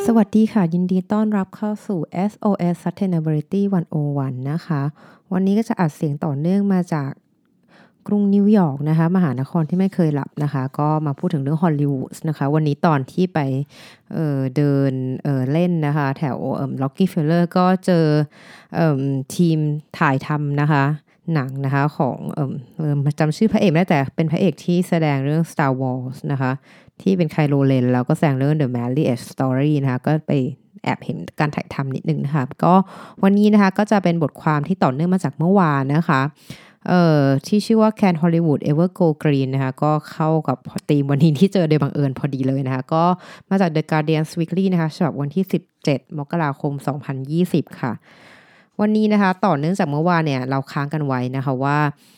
สวัสดีค่ะยินดีต้อนรับเข้าสู่ SOS Sustainability 101นะคะวันนี้ก็จะอัดเสียงต่อเนื่องมาจากกรุงนิวยอร์กนะคะมหานครที่ไม่เคยหลับนะคะก็มาพูดถึงเรื่องฮอลลีวูดนะคะวันนี้ตอนที่ไปเดินเล่นนะคะแถวล็อกกี้เฟลเลอร์ก็เจอทีมถ่ายทำนะคะหนังนะคะของจำชื่อพระเอกไม่ได้แต่เป็นพระเอกที่แสดงเรื่อง Star Wars นะคะที่เป็นไคโลเรนแล้วก็แสดงเรื่อง The Marriage Story นะคะก็ไปแอบเห็นการถ่ายทำนิดนึงนะคะก็วันนี้นะคะก็จะเป็นบทความที่ต่อเนื่องมาจากเมื่อวานนะคะที่ชื่อว่า Can Hollywood Ever Go Green นะคะก็เข้ากับธีมวันนี้ที่เจอโดยบังเอิญพอดีเลยนะคะก็มาจาก The Guardian Weekly นะคะฉบับวันที่17มกราคม2020ค่ะวันนี้นะคะต่อเนื่องจากเมื่อวานเนี่ยเราค้างกันไว้นะคะว่า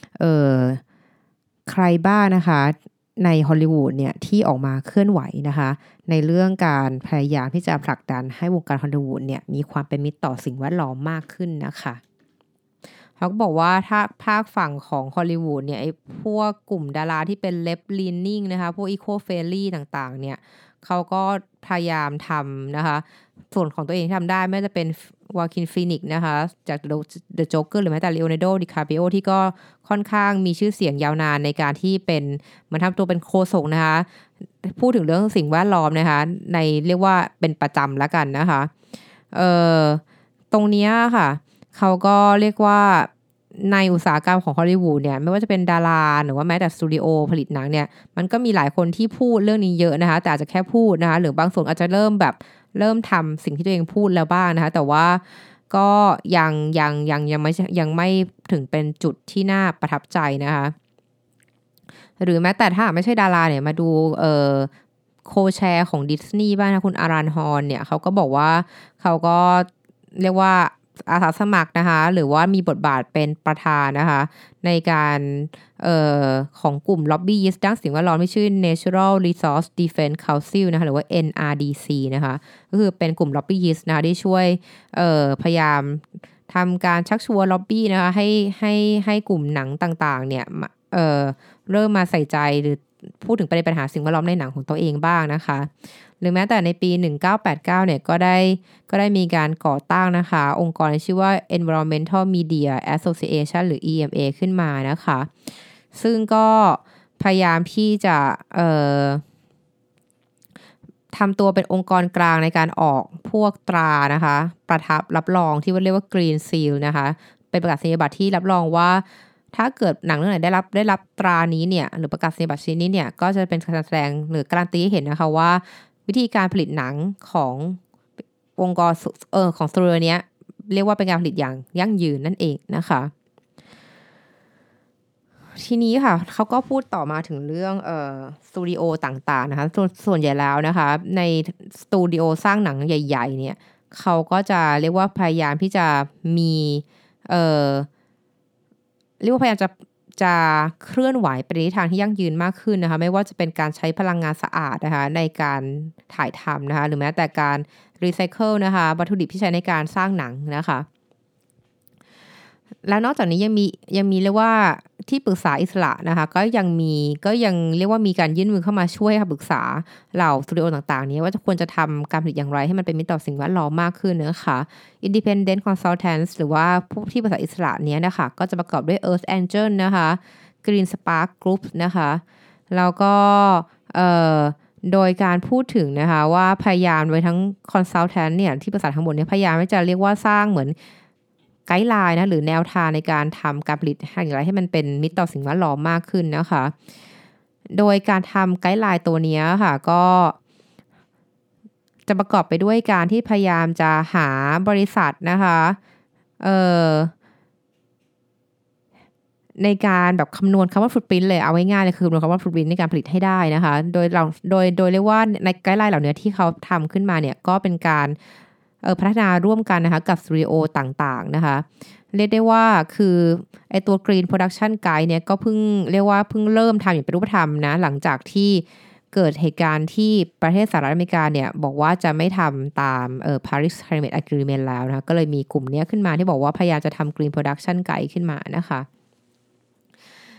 ใครบ้างนะคะในฮอลลีวูดเนี่ยที่ออกมาเคลื่อนไหวนะคะในเรื่องการพยายามที่จะผลักดันให้วงการฮอลลีวูดเนี่ยมีความเป็นมิตรต่อสิ่งแวดล้อมมากขึ้นนะคะเขาก็บอกว่าถ้าภาคฝั่งของฮอลลีวูดเนี่ยไอ้พวกกลุ่มดาราที่เป็นเลฟลีนนิ่งนะคะพวกอีโคเฟรนลี่ต่างๆเนี่ยเขาก็พยายามทำนะคะส่วนของตัวเองที่ทำได้ไม่ว่าจะเป็นวาคินฟีนิกซ์นะคะจาก The Joker หรือแม้แต่ Leonardo DiCaprio ที่ก็ค่อนข้างมีชื่อเสียงยาวนานในการที่เป็นเหมือนทำตัวเป็นโฆษกนะคะพูดถึงเรื่องสิ่งแวดล้อมนะคะในเรียกว่าเป็นประจำแล้วกันนะคะตรงเนี้ยค่ะเขาก็เรียกว่าในอุตสาหกรรมของฮอลลีวูดเนี่ยไม่ว่าจะเป็นดาราหรือว่าแม้แต่สตูดิโอผลิตหนังเนี่ยมันก็มีหลายคนที่พูดเรื่องนี้เยอะนะคะแต่อาจจะแค่พูดนะคะหรือบางส่วนอาจจะเริ่มทำสิ่งที่ตัวเองพูดแล้วบ้างนะคะแต่ว่าก็ยังไม่ถึงเป็นจุดที่น่าประทับใจนะคะหรือแม้แต่ถ้าไม่ใช่ดาราเนี่ยมาดูโคแชร์ของดิสนีย์บ้างนะคุณอารันฮอนเนี่ยเขาก็บอกว่าเขาก็เรียกว่าอาสาสมัครนะคะหรือว่ามีบทบาทเป็นประธานนะคะในการของกลุ่ม lobbyist ด้านสิ่งแวดล้อมที่ชื่อ Natural Resource Defense Council นะคะหรือว่า NRDC นะคะก็คือเป็นกลุ่ม lobbyist นะคะที่ช่วยพยายามทำการชักชวน lobby นะคะให้กลุ่มหนังต่างๆเนี่ยเริ่มมาใส่ใจหรือพูดถึงประเด็นปัญหาสิ่งแวดล้อมในหนังของตัวเองบ้างนะคะหรือแม้แต่ในปี1989เนี่ยก็ได้มีการก่อตั้งนะคะองค์กรที่ชื่อว่า Environmental Media Association หรือ EMA ขึ้นมานะคะซึ่งก็พยายามที่จะทำตัวเป็นองค์กรกลางในการออกพวกตรานะคะประทับรับรองที่เรียกว่า Green Seal นะคะเป็นประกาศนียบัตรที่รับรองว่าถ้าเกิดหนังเรื่องไหนได้รับตรานี้เนี่ยหรือประกาศนียบัตรชิ้นนี้เนี่ยก็จะเป็นการแสดงหรือการันตีให้เห็นนะคะว่าวิธีการผลิตหนังขององค์กรของสตูดิโอเนี้ยเรียกว่าเป็นการผลิตอย่างยั่งยืนนั่นเองนะคะทีนี้ค่ะเขาก็พูดต่อมาถึงเรื่องสตูดิโอต่างๆนะคะส่วนใหญ่แล้วนะคะในสตูดิโอสร้างหนังใหญ่ๆเนี่ยเขาก็จะเรียกว่าพยายามที่จะมีเรียกว่าพยายามจะเคลื่อนไหวไปในทางที่ยั่งยืนมากขึ้นนะคะไม่ว่าจะเป็นการใช้พลังงานสะอาดนะคะในการถ่ายทำนะคะหรือแม้แต่การรีไซเคิลนะคะวัตถุดิบที่ใช้ในการสร้างหนังนะคะแล้วนอกจากนี้ยังมีเรียกว่าที่ปรึกษาอิสระนะคะก็ยังเรียกว่ามีการยื่นมือเข้ามาช่วยปรึกษาเหล่าสตูดิโอต่างๆนี้ว่าจะควรจะทำการผลิตอย่างไรให้มันเป็นมิตรต่อสิ่งแวดล้อมมากขึ้นนะคะ Independent Consultants หรือว่าผู้ที่ปรึกษาอิสระเนี้ยนะคะก็จะประกอบด้วย Earth Angel นะคะ Green Spark Group นะคะแล้วก็โดยการพูดถึงนะคะว่าพยายามโดยทั้ง Consultant เนี่ยที่ปรึกษาทั้งหมดเนี่ยพยายามที่จะเรียกว่าสร้างเหมือนไกด์ไลน์นะหรือแนวทางในการทำการผลิตอย่างไรให้มันเป็นมิตรต่อสิ่งแวดล้อมมากขึ้นนะคะโดยการทำไกด์ไลน์ตัวนี้ค่ะก็จะประกอบไปด้วยการที่พยายามจะหาบริษัทนะคะในการแบบคำนวณคำว่า footprint เลยเอาง่ายๆเลยคือคำนวณคำว่า footprint ในการผลิตให้ได้นะคะโดยเรียกว่าในไกด์ไลน์เหล่านี้ที่เขาทำขึ้นมาเนี่ยก็เป็นการพัฒนาร่วมกันนะคะกับสตูดิโอต่างๆนะคะเรียกได้ว่าคือไอตัว Green Production Guide เนี่ยก็เพิ่งเริ่มทำอย่างเป็นรูปธรรมนะหลังจากที่เกิดเหตุการณ์ที่ประเทศสหรัฐอเมริกาเนี่ยบอกว่าจะไม่ทำตามParis Climate Agreement แล้วนะคะก็เลยมีกลุ่มนี้ขึ้นมาที่บอกว่าพยายามจะทำ Green Production Guide ขึ้นมานะคะ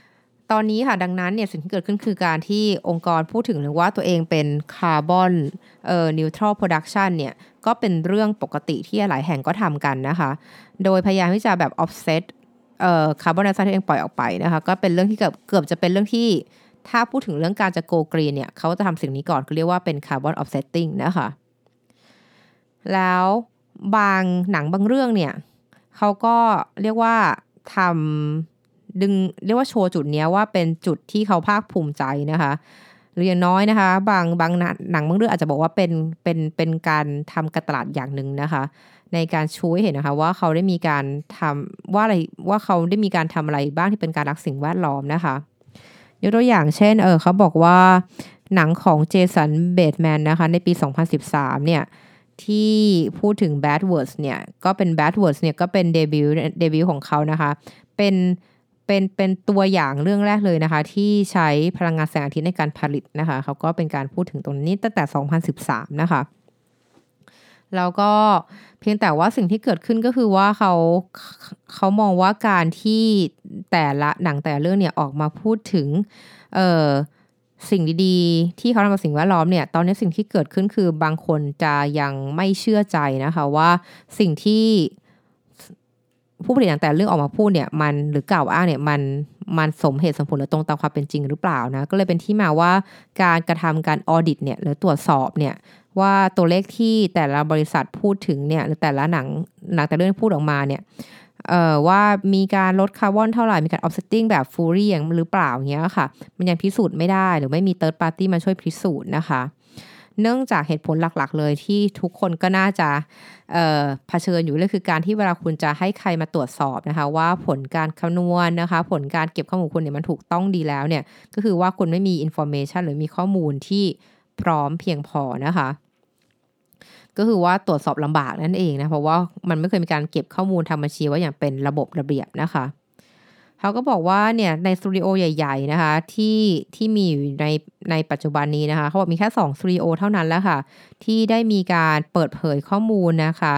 ตอนนี้ค่ะดังนั้นเนี่ยสิ่งที่เกิดขึ้นคือการที่องค์กรพูดถึงเลยว่าตัวเองเป็นคาร์บอนนิวทรัลโปรดักชันเนี่ยก็เป็นเรื่องปกติที่หลายแห่งก็ทำกันนะคะโดยพยายามที่จะแบบ offset คาร์บอนไดออกไซด์ที่ตัวเองปล่อยออกไปนะคะก็เป็นเรื่องที่เกือบจะเป็นเรื่องที่ถ้าพูดถึงเรื่องการจะ go green เนี่ยเขาจะทำสิ่งนี้ก่อนคือเรียกว่าเป็น carbon offsetting นะคะแล้วบางหนังบางเรื่องเนี่ยเขาก็เรียกว่าทำดึงเรียกว่าโชว์จุดนี้ว่าเป็นจุดที่เขาภาคภูมิใจนะคะหรืออย่างน้อยนะคะบางหนังบางเรื่องอาจจะบอกว่าเป็นการทำการตลาดอย่างหนึ่งนะคะในการชูให้เห็นนะคะว่าเขาได้มีการทำว่าเขาได้มีการทำอะไรบ้างที่เป็นการรักสิ่งแวดล้อมนะคะยกตัวอย่างเช่นเขาบอกว่าหนังของเจสันเบธแมนนะคะในปี2013เนี่ยที่พูดถึง Bad Words เนี่ยก็เป็น Bad Words เนี่ยก็เป็นเดบิวต์ของเขานะคะเป็นตัวอย่างเรื่องแรกเลยนะคะที่ใช้พลังงานแสงอาทิตย์ในการผลิตนะคะเขาก็เป็นการพูดถึงตรงนี้ตั้งแต่2013นะคะแล้วก็เพียงแต่ว่าสิ่งที่เกิดขึ้นก็คือว่าเขามองว่าการที่แต่ละหนังแต่ละเรื่องเนี่ยออกมาพูดถึงสิ่งดีๆที่เขาทำกับสิ่งแวดล้อมเนี่ยตอนนี้สิ่งที่เกิดขึ้นคือบางคนจะยังไม่เชื่อใจนะคะว่าสิ่งที่ผู้ผลิตหนังแต่เรื่องออกมาพูดเนี่ยมันหรือกล่าวอ้างเนี่ยมันสมเหตุสมผลหรือตรงตามความเป็นจริงหรือเปล่านะก็เลยเป็นที่มาว่าการกระทำการออดิตเนี่ยหรือตรวจสอบเนี่ยว่าตัวเลขที่แต่ละบริษัทพูดถึงเนี่ยหรือแต่ละหนังแต่เรื่องพูดออกมาเนี่ยว่ามีการลดคาร์บอนเท่าไหร่มีการ offsetting แบบ fully อย่างหรือเปล่าอย่างเงี้ยค่ะมันยังพิสูจน์ไม่ได้หรือไม่มี third party มาช่วยพิสูจน์นะคะเนื่องจากเหตุผลหลักๆเลยที่ทุกคนก็น่าจะเผชิญอยู่เลยคือการที่เวลาคุณจะให้ใครมาตรวจสอบนะคะว่าผลการคำนวณนะคะผลการเก็บข้อมูลคุณเนี่ยมันถูกต้องดีแล้วเนี่ยก็คือว่าคุณไม่มี information หรือมีข้อมูลที่พร้อมเพียงพอนะคะก็คือว่าตรวจสอบลำบากนั่นเองนะเพราะว่ามันไม่เคยมีการเก็บข้อมูลทำบัญชีไว้อย่างเป็นระบบระเบียบนะคะเขาก็บอกว่าเนี่ยในสตูดิโอใหญ่ๆนะคะที่มีอยู่ในปัจจุบันนี้นะคะเขาบอกมีแค่2สตูดิโอเท่านั้นแล้วค่ะที่ได้มีการเปิดเผยข้อมูลนะคะ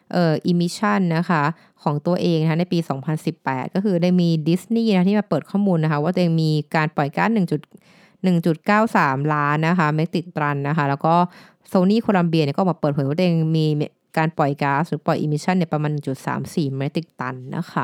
emission นะคะของตัวเองนะคะในปี2018ก็คือได้มีดิสนีย์นะที่มาเปิดข้อมูลนะคะว่าตัวเองมีการปล่อยก๊าซ1.93 ล้านนะคะเมตริกตันนะคะแล้วก็โซนี่โคลัมเบียเนี่ยก็มาเปิดเผยว่าตัวเองมีการปล่อยก๊าซหรือปล่อยอิมิชันเนี่ยประมาณ 1.34 เมตริกตันนะคะ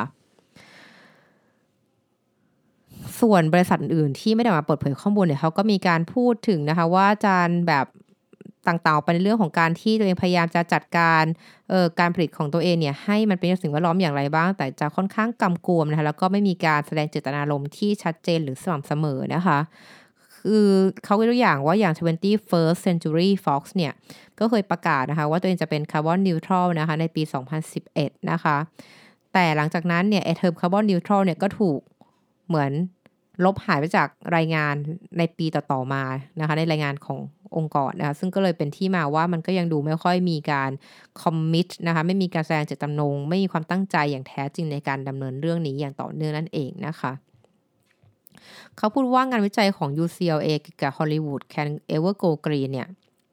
ส่วนบริษัทอื่นที่ไม่ได้มาเปิดเผยข้อมูลเนี่ยเขาก็มีการพูดถึงนะคะว่าจานแบบต่างๆไปในเรื่องของการที่ตัวเองพยายามจะจัดการการผลิตของตัวเองเนี่ยให้มันเป็นสิ่งแวดล้อมอย่างไรบ้างแต่จะค่อนข้างกำกวมนะคะแล้วก็ไม่มีการแสดงเจตนารมณ์ที่ชัดเจนหรือสม่ำเสมอนะคะคือเขายกตัวอย่างว่าอย่าง 21st Century Fox เนี่ยก็เคยประกาศนะคะว่าตัวเองจะเป็นคาร์บอนนิวทรัลนะคะในปี2011นะคะแต่หลังจากนั้นเนี่ยไอ้เทอมคาร์บอนนิวทรัลเนี่ยก็ถูกเหมือนลบหายไปจากรายงานในปีต่อๆมานะคะในรายงานขององค์กรนะคะซึ่งก็เลยเป็นที่มาว่ามันก็ยังดูไม่ค่อยมีการคอมมิตนะคะไม่มีการแสดงเจตจำนงไม่มีความตั้งใจอย่างแท้จริงในการดำเนินเรื่องนี้อย่างต่อเนื่องนั่นเองนะคะเขาพูดว่างานวิจัยของ UCLA กับ Hollywood Can Ever Go Green เนี่ย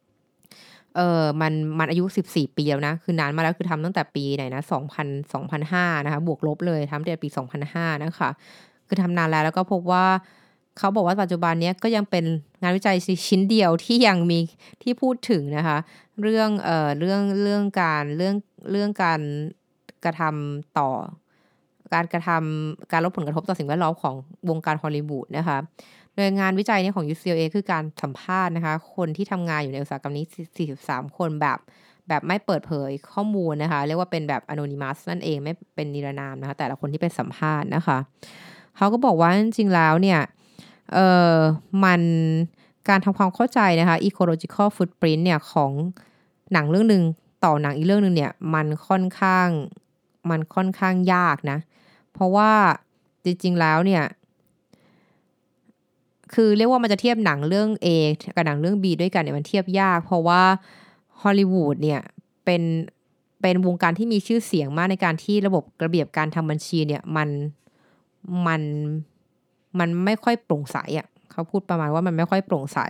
มันอายุ14ปีแล้วนะคือนานมาแล้วคือทำตั้งแต่ปีไหนนะ2005นะคะบวกลบเลยทำตั้งแต่ปี2005นะคะคือทำนานแล้วก็พบว่าเขาบอกว่าปัจจุบันนี้ก็ยังเป็นงานวิจัยชิ้นเดียวที่ยังมีที่พูดถึงนะคะเรื่องการกระทำต่อการลดผลกระทบต่อสิ่งแวดล้อมของวงการฮอลลีวูดนะคะโดยงานวิจัยนี้ของ UCLA คือการสัมภาษณ์นะคะคนที่ทำงานอยู่ในอุตสาหกรรมนี้43คนแบบไม่เปิดเผยข้อมูลนะคะเรียกว่าเป็นแบบ anonymous นั่นเองไม่เป็นนิรนามนะคะแต่ละคนที่เป็นสัมภาษณ์นะคะเขาก็บอกว่าจริงๆแล้วเนี่ยมันการทำความเข้าใจนะคะ ecological footprint เนี่ยของหนังเรื่องนึงต่อหนังอีกเรื่องนึงเนี่ยมันค่อนข้างยากนะเพราะว่าจริงๆแล้วเนี่ยคือเรียกว่ามันจะเทียบหนังเรื่อง A กับหนังเรื่อง B ด้วยกันเนี่ยมันเทียบยากเพราะว่าฮอลลีวูดเนี่ยเป็นวงการที่มีชื่อเสียงมากในการที่ระบบระเบียบการทำบัญชีเนี่ยมันไม่ค่อยโปร่งใสอ่ะเขาพูดประมาณว่ามันไม่ค่อยโปร่งใส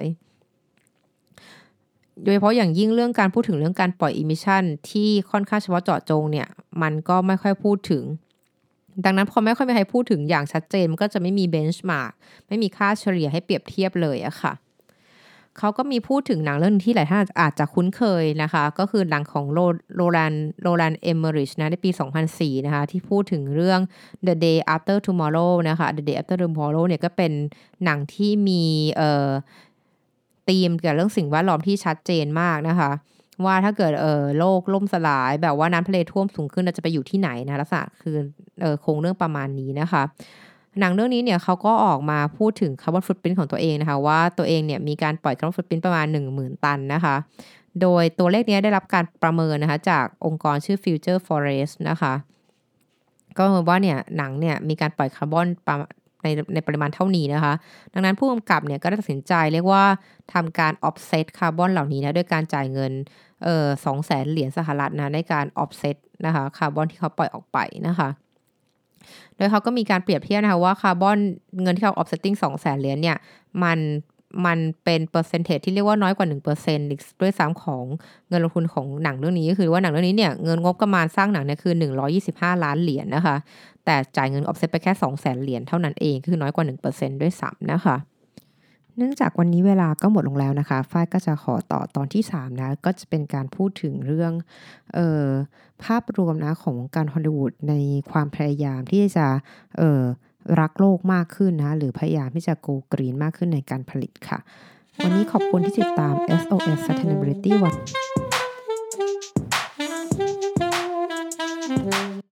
โดยเฉพาะอย่างยิ่งเรื่องการพูดถึงเรื่องการปล่อยอิมิชันที่ค่อนข้างเฉพาะเจาะจงเนี่ยมันก็ไม่ค่อยพูดถึงดังนั้นพอไม่ค่อยมีใครพูดถึงอย่างชัดเจนมันก็จะไม่มีเบนช์มาร์กไม่มีค่าเฉลี่ยให้เปรียบเทียบเลยอะค่ะเขาก็มีพูดถึงหนังเรื่องที่หลายท่านอาจจะคุ้นเคยนะคะก็คือหนังของโรแลนเอเมอริชนะในปี2004นะคะที่พูดถึงเรื่อง The Day After Tomorrow นะคะ The Day After Tomorrow เนี่ยก็เป็นหนังที่มีธีมเกี่ยวกับเรื่องสิ่งแวดล้อมที่ชัดเจนมากนะคะว่าถ้าเกิดโลกล่มสลายแบบว่าน้ำทะเลท่วมสูงขึ้นเราจะไปอยู่ที่ไหนนะลักษณะคือโครงเรื่องประมาณนี้นะคะหนังเรื่องนี้เนี่ยเขาก็ออกมาพูดถึงคาร์บอนฟุตพริ้นท์ของตัวเองนะคะว่าตัวเองเนี่ยมีการปล่อยคาร์บอนฟุตพริ้นท์ประมาณ 10,000 ตันนะคะโดยตัวเลขนี้ได้รับการประเมินนะคะจากองค์กรชื่อ Future Forest นะคะก็ว่าเนี่ยหนังเนี่ยมีการปล่อยคาร์บอนในปริมาณเท่านี้นะคะดังนั้นผู้กำกับเนี่ยก็ได้ตัดสินใจเรียกว่าทำการ offset คาร์บอนเหล่านี้นะด้วยการจ่ายเงิน$200,000 นะในการ offset นะคะคาร์บอนที่เขาปล่อยออกไปนะคะโดยเขาก็มีการเปรียบเทียบนะคะว่าคาร์บอนเงินที่เขา offsetting $200,000เนี่ยมันเป็นเปอร์เซ็นเทจที่เรียกว่าน้อยกว่า 1% ด้วยซ้ำของเงินลงทุนของหนังเรื่องนี้ก็คือว่าหนังเรื่องนี้เนี่ยเงินงบประมาณสร้างหนังเนี่ยคือ$125 ล้านนะคะแต่จ่ายเงิน offset ไปแค่$200,000เท่านั้นเองคือน้อยกว่า 1% ด้วยซ้ำนะคะเนื่องจากวันนี้เวลาก็หมดลงแล้วนะคะฝ้ายก็จะขอต่อตอนที่3นะก็จะเป็นการพูดถึงเรื่องเอ่อภาพรวมนะของวงการฮอลลีวูดในความพยายามที่จะรักโลกมากขึ้นนะหรือพยายามที่จะ go green มากขึ้นในการผลิตค่ะวันนี้ขอบคุณที่ติดตาม SOS Sustainability วัน